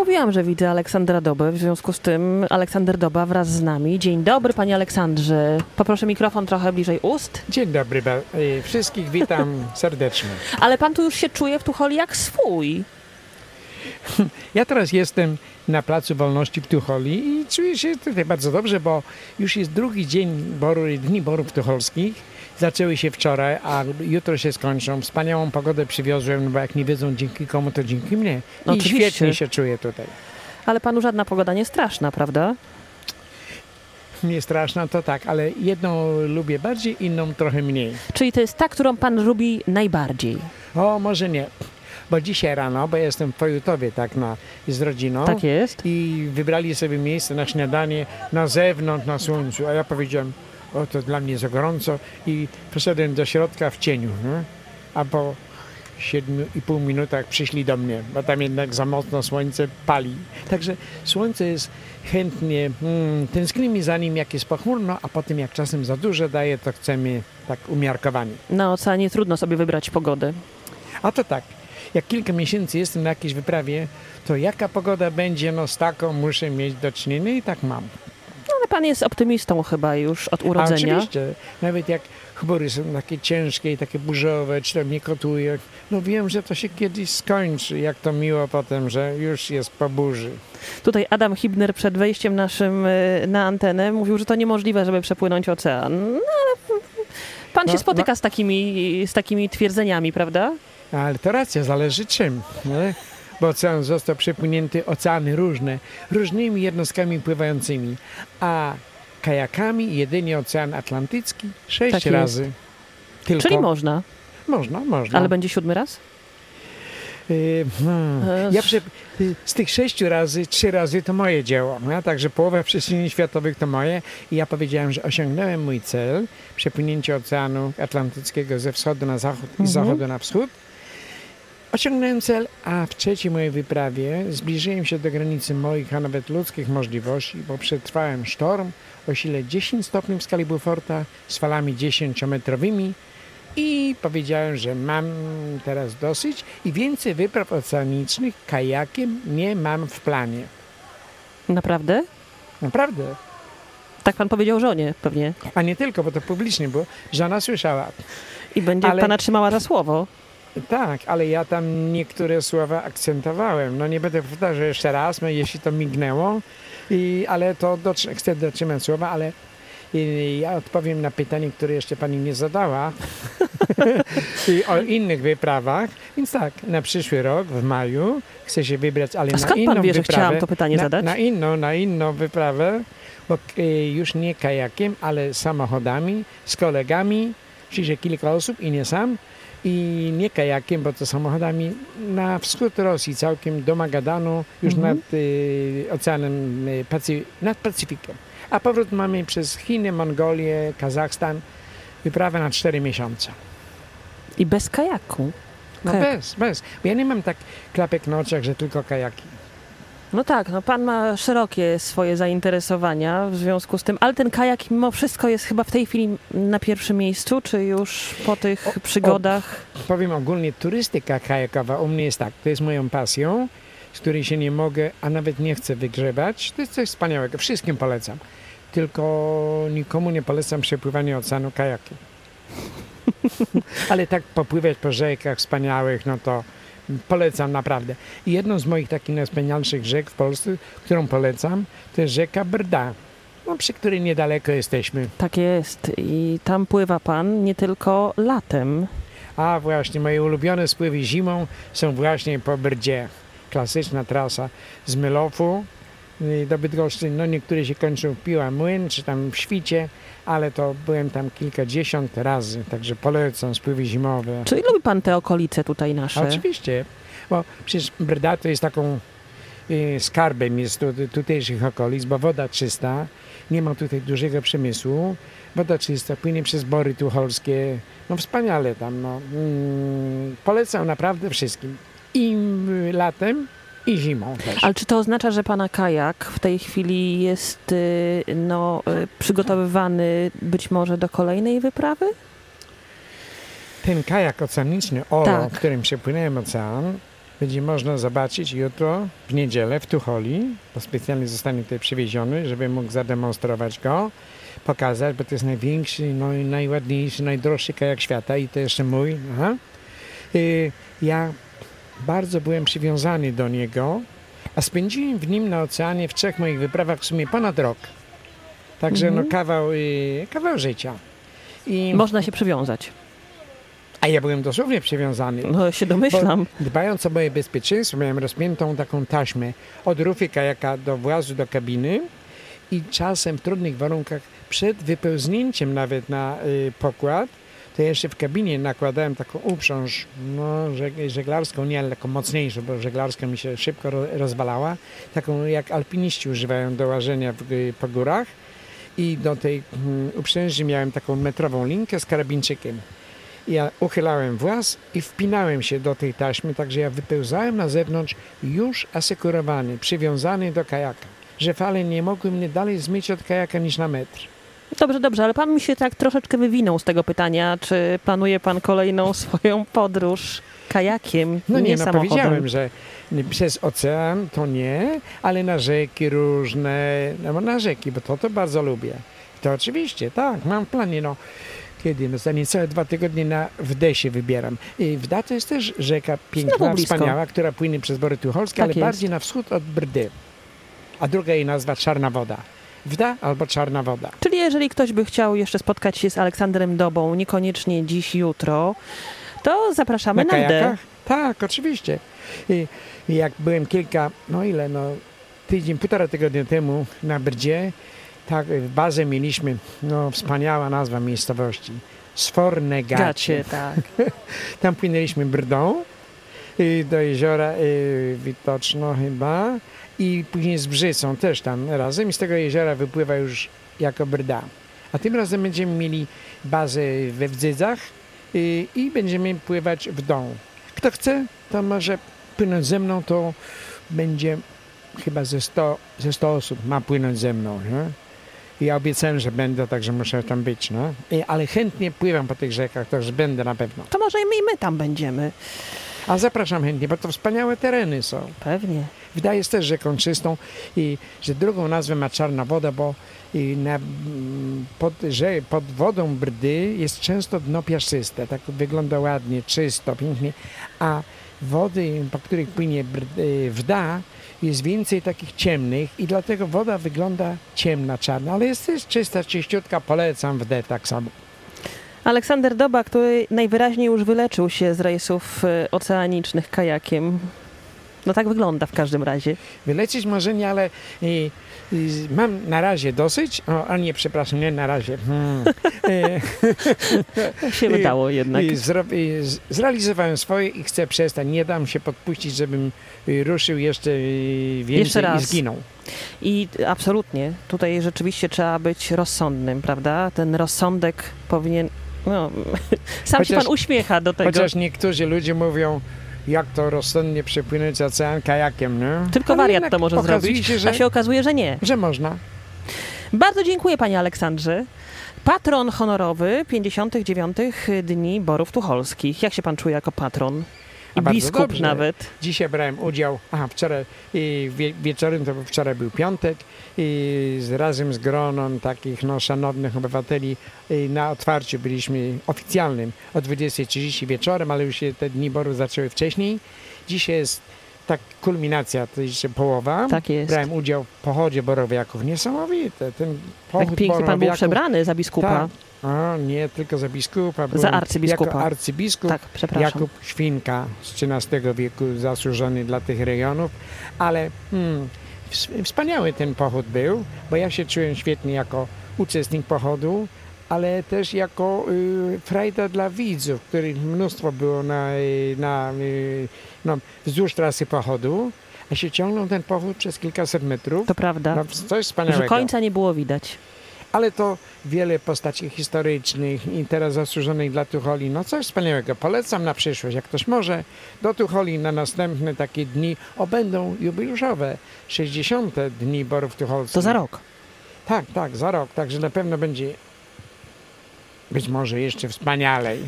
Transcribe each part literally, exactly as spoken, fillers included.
mówiłam, że widzę Aleksandra Dobę, w związku z tym Aleksander Doba wraz z nami. Dzień dobry, panie Aleksandrze. Poproszę mikrofon trochę bliżej ust. Dzień dobry, wszystkich witam serdecznie. Ale pan tu już się czuje w Tucholi jak swój. Ja teraz jestem na Placu Wolności w Tucholi i czuję się tutaj bardzo dobrze, bo już jest drugi dzień boru, Dni Borów Tucholskich. Zaczęły się wczoraj, a jutro się skończą. Wspaniałą pogodę przywiozłem, no bo jak nie wiedzą dzięki komu, to dzięki mnie. No I oczywiście. świetnie się czuję tutaj. Ale panu żadna pogoda nie straszna, prawda? Nie straszna, to tak, ale jedną lubię bardziej, inną trochę mniej. Czyli to jest ta, którą pan lubi najbardziej. O, może nie. Bo dzisiaj rano, bo ja jestem w Pojutowie tak na, z rodziną. Tak jest. I wybrali sobie miejsce na śniadanie na zewnątrz, na słońcu. A ja powiedziałem, o to dla mnie za gorąco i poszedłem do środka w cieniu. Nie? A po siedmiu i pół minutach przyszli do mnie, bo tam jednak za mocno słońce pali. Także słońce jest chętnie, hmm, tęsknimy za nim jak jest pochmurno, a potem jak czasem za dużo daje, to chcemy tak umiarkowanie. Na oceanie trudno sobie wybrać pogodę. A to tak, jak kilka miesięcy jestem na jakiejś wyprawie, to jaka pogoda będzie, no z taką muszę mieć do czynienia i tak mam. Ale pan jest optymistą chyba już od urodzenia. A oczywiście, nawet jak chmury są takie ciężkie i takie burzowe, czy tam nie kotuje, no wiem, że to się kiedyś skończy, jak to miło potem, że już jest po burzy. Tutaj Adam Hibner przed wejściem naszym na antenę mówił, że to niemożliwe, żeby przepłynąć ocean. No ale pan no, się spotyka no. z takimi, z takimi twierdzeniami, prawda? Ale to racja, zależy czym, nie? Bo ocean został przepłynięty, oceany różne, różnymi jednostkami pływającymi, a kajakami jedynie Ocean Atlantycki sześć Tak jest. razy. Tylko. Czyli można. Można, można. Ale będzie siódmy raz? Yy, hmm. Ja prze, z tych sześciu razy, trzy razy to moje dzieło, no? Także połowa przestrzeni światowych to moje i ja powiedziałem, że osiągnąłem mój cel, przepłynięcie Oceanu Atlantyckiego ze wschodu na zachód i z Mhm. zachodu na wschód. Osiągnąłem cel, a w trzeciej mojej wyprawie zbliżyłem się do granicy moich, a nawet ludzkich możliwości, bo przetrwałem sztorm o sile dziesięć stopni w skali Beauforta z falami dziesięciometrowymi i powiedziałem, że mam teraz dosyć i więcej wypraw oceanicznych kajakiem nie mam w planie. Naprawdę? Naprawdę. Tak pan powiedział żonie pewnie. A nie tylko, bo to publicznie było. Żona słyszała. I będzie Ale- pana trzymała za słowo. Tak, ale ja tam niektóre słowa akcentowałem. No nie będę powtarzał jeszcze raz, no, jeśli to mignęło, I, ale to dotrz- chcę dotrzymać słowa, ale i, ja odpowiem na pytanie, które jeszcze pani nie zadała I o innych wyprawach. Więc tak, na przyszły rok, w maju, chcę się wybrać, ale A na skąd inną pan wie, że wyprawę. chciałam to pytanie na, zadać? Na inną, na inną wyprawę, bo y, już nie kajakiem, ale samochodami, z kolegami, czyli kilka osób i nie sam. I nie kajakiem, bo to samochodami na wschód Rosji, całkiem do Magadanu, już Mhm. nad y, Oceanem, y, Pacy- nad Pacyfikiem. A powrót mamy przez Chiny, Mongolię, Kazachstan, wyprawę na cztery miesiące. I bez kajaku. No Kajak. bez, bez. Bo ja nie mam tak klapek na oczach, że tylko kajaki. No tak, no pan ma szerokie swoje zainteresowania w związku z tym, ale ten kajak mimo wszystko jest chyba w tej chwili na pierwszym miejscu, czy już po tych O- przygodach? Powiem ogólnie, turystyka kajakowa u mnie jest tak, to jest moją pasją, z której się nie mogę, a nawet nie chcę wygrzebać. To jest coś wspaniałego, wszystkim polecam. Tylko nikomu nie polecam przepływania oceanu kajakiem. Ale tak popływać po rzekach wspaniałych, no to polecam naprawdę. I jedną z moich takich najwspanialszych rzek w Polsce, którą polecam, to jest rzeka Brda, no, przy której niedaleko jesteśmy. Tak jest. I tam pływa pan nie tylko latem. A właśnie, moje ulubione spływy zimą są właśnie po Brdzie. Klasyczna trasa z Mylowu y, do Bydgoszczy. No niektóre się kończą w Piła-Młyn, czy tam w Świcie, ale to byłem tam kilkadziesiąt razy, także polecam spływy zimowe. Czyli lubi pan te okolice tutaj nasze? Oczywiście, bo przecież Brda to jest taką y, skarbem jest tu, tutejszych okolic, bo woda czysta, nie ma tutaj dużego przemysłu, woda czysta, płynie przez Bory Tucholskie, no wspaniale tam, no. Mm, polecam naprawdę wszystkim, i y, latem, i zimą też. Ale czy to oznacza, że pana kajak w tej chwili jest y, no, y, przygotowywany być może do kolejnej wyprawy? Ten kajak oceaniczny, Olo, Tak. którym przepłynąłem ocean, będzie można zobaczyć jutro, w niedzielę, w Tucholi, bo specjalnie zostanie tutaj przywieziony, żeby mógł zademonstrować go, pokazać, bo to jest największy, no i najładniejszy, najdroższy kajak świata i to jeszcze mój. Aha. Y, ja bardzo byłem przywiązany do niego, a spędziłem w nim na oceanie w trzech moich wyprawach w sumie ponad rok. Także Mhm. no kawał, y, kawał życia. I, Można się przywiązać. a ja byłem dosłownie przywiązany. No się domyślam. Bo dbając o moje bezpieczeństwo, miałem rozpiętą taką taśmę od rufy kajaka do włazu do kabiny i czasem w trudnych warunkach przed wypełznięciem nawet na y, pokład, to jeszcze w kabinie nakładałem taką uprząż, no żeg- żeglarską, nie, ale taką mocniejszą, bo żeglarska mi się szybko ro- rozwalała, taką jak alpiniści używają do łażenia w, y, po górach i do tej mm, uprzęży miałem taką metrową linkę z karabinczykiem. Ja uchylałem właz i wpinałem się do tej taśmy, także ja wypełzałem na zewnątrz już asekurowany, przywiązany do kajaka, że fale nie mogły mnie dalej zmyć od kajaka niż na metr. Dobrze, dobrze, ale pan mi się tak troszeczkę wywinął z tego pytania, czy planuje pan kolejną swoją podróż kajakiem, No nie, nie no samochodem? powiedziałem, że przez ocean to nie, ale na rzeki różne, no na rzeki, bo to to bardzo lubię. To oczywiście, tak, mam w planie, no. Kiedy? No za niecałe dwa tygodnie na Wdę się wybieram. I Wda to jest też rzeka piękna, Znowu blisko. wspaniała, która płynie przez Bory Tucholskie, Tak ale jest. bardziej na wschód od Brdy. A druga jej nazwa Czarna Woda. Wda albo Czarna Woda. Czyli jeżeli ktoś by chciał jeszcze spotkać się z Aleksandrem Dobą, niekoniecznie dziś, jutro, to zapraszamy na, Na Wdę. kajakach? Tak, oczywiście. I, i jak byłem kilka, no ile, no tydzień, półtora tygodnia temu na Brdzie, tak, w bazę mieliśmy, no wspaniała nazwa miejscowości, Sforne Gacie. Gacie, tak. Tam płynęliśmy Brdą y, do jeziora y, Witoczno chyba i później z Brzycą też tam razem i z tego jeziora wypływa już jako Brda. A tym razem będziemy mieli bazę we Wdzydzach y, i będziemy pływać w dół. Kto chce, to może płynąć ze mną, to będzie chyba ze sto, ze sto osób ma płynąć ze mną. Nie? I ja obiecałem, że będę, także muszę tam być. No? I, ale chętnie pływam po tych rzekach, także będę na pewno. To może i my, i my tam będziemy. A zapraszam chętnie, bo to wspaniałe tereny są. Pewnie. Wda jest też rzeką czystą i że drugą nazwę ma Czarna Woda, bo i na, mm, pod, że, pod wodą Brdy jest często dno piaszczyste, tak wygląda ładnie, czysto, pięknie, a wody, po których płynie Brdy, Wda, jest więcej takich ciemnych i dlatego woda wygląda ciemna, czarna, ale jest też czysta, czyściutka, polecam Wdę tak samo. Aleksander Doba, który najwyraźniej już wyleczył się z rejsów e, oceanicznych kajakiem. No tak wygląda w każdym razie. Wylecieć może nie, ale i, i, mam na razie dosyć. O, a nie, przepraszam, nie na razie. Hmm. E, się wydało jednak. I zro, i z- zrealizowałem swoje i chcę przestać. Nie dam się podpuścić, żebym y, ruszył jeszcze y, więcej Jeszcze raz. i zginął. I absolutnie, tutaj rzeczywiście trzeba być rozsądnym, prawda? Ten rozsądek powinien... No, sam się Chociaż- pan uśmiecha do tego. Chociaż niektórzy ludzie mówią, jak to rozsądnie przepłynąć ocean kajakiem, nie? Tylko Ale wariat jednak to może okazuje zrobić, się, że, a się okazuje, że nie. że można. Bardzo dziękuję panie Aleksandrze. Patron honorowy pięćdziesiątych dziewiątych Dni Borów Tucholskich. Jak się pan czuje jako patron? I A bardzo biskup dobrze. nawet. Dzisiaj brałem udział, aha, wczoraj i wie, wieczorem, to był- wczoraj był piątek i z, razem z gronem takich no, szanownych obywateli i na otwarciu byliśmy oficjalnym o dwudziestej trzydzieści wieczorem, ale już się te Dni Boru zaczęły wcześniej. Dzisiaj jest tak kulminacja, to jeszcze połowa. Tak jest. Brałem udział w pochodzie borowiaków. Niesamowite. Ten pochód Jak pięknie pan był borowiaków- przebrany za biskupa. Tak. A, nie tylko za biskupa. Za byłem arcybiskupa. Jako arcybiskup. Tak, przepraszam. Jakub Świnka z trzynastego wieku, zasłużony dla tych rejonów, ale hmm, ws- wspaniały ten pochód był, bo ja się czułem świetnie jako uczestnik pochodu, ale też jako y, frajda dla widzów, których mnóstwo było na, y, na, y, no, wzdłuż trasy pochodu, a się ciągnął ten pochód przez kilkaset metrów. To prawda, No, coś wspaniałego. że końca nie było widać. Ale to wiele postaci historycznych i teraz zasłużonych dla Tucholi. No coś wspaniałego. Polecam na przyszłość. Jak ktoś może, do Tucholi na następne takie dni, o będą jubileuszowe, sześćdziesiąte Dni Borów Tucholskich. To za rok. Tak, tak, za rok. Także na pewno będzie być może jeszcze wspanialej.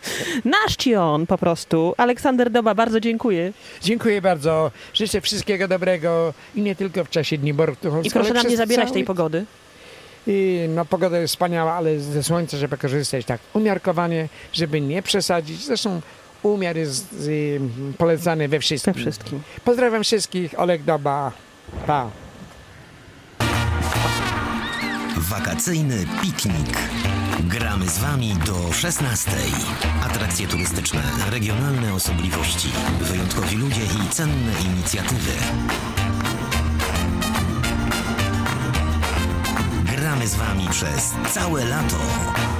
Nasz Cion po prostu. Aleksander Doba, bardzo dziękuję. Dziękuję bardzo. Życzę wszystkiego dobrego i nie tylko w czasie Dni Borów Tucholskich. I proszę nam nie zabierać cały... tej pogody. I, no pogoda jest wspaniała, ale ze słońca, żeby korzystać tak umiarkowanie, żeby nie przesadzić. Zresztą umiar jest y, polecany we wszystkim. We wszystkim. Pozdrawiam wszystkich. Olek Doba. Pa. Wakacyjny piknik. Gramy z Wami do szesnastej. Atrakcje turystyczne, regionalne osobliwości, wyjątkowi ludzie i cenne inicjatywy. Gramy z Wami przez całe lato.